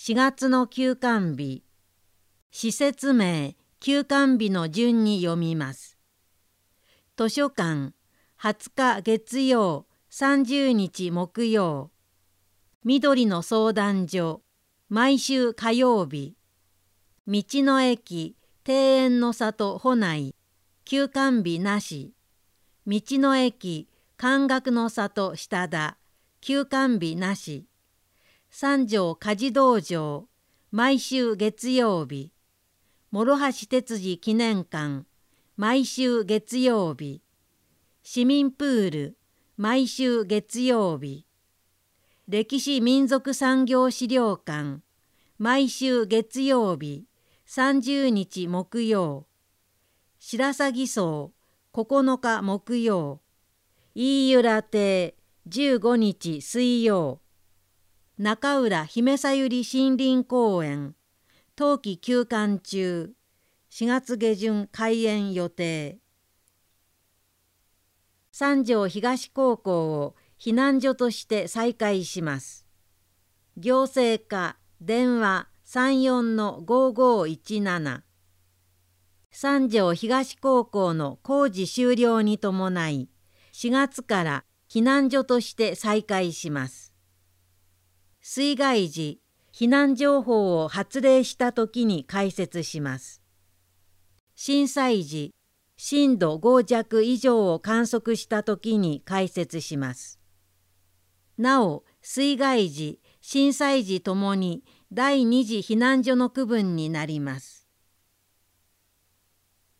4月の休館日、施設名、休館日の順に読みます。図書館、20日月曜、30日木曜。緑の相談所、毎週火曜日。道の駅、庭園の里保内、休館日なし。道の駅、漢学の里下田、休館日なし。三条家事道場、毎週月曜日。諸橋哲司記念館、毎週月曜日。市民プール、毎週月曜日。歴史民族産業資料館、毎週月曜日、30日木曜。白鷺荘、9日木曜。飯浦亭、15日水曜。中浦姫さゆり森林公園、冬季休館中、4月下旬開園予定。三条東高校を避難所として再開します。行政課電話34-5517。三条東高校の工事終了に伴い、4月から避難所として再開します。水害時、避難情報を発令したときに開設します。震災時、震度5弱以上を観測したときに開設します。なお、水害時、震災時ともに第2次避難所の区分になります。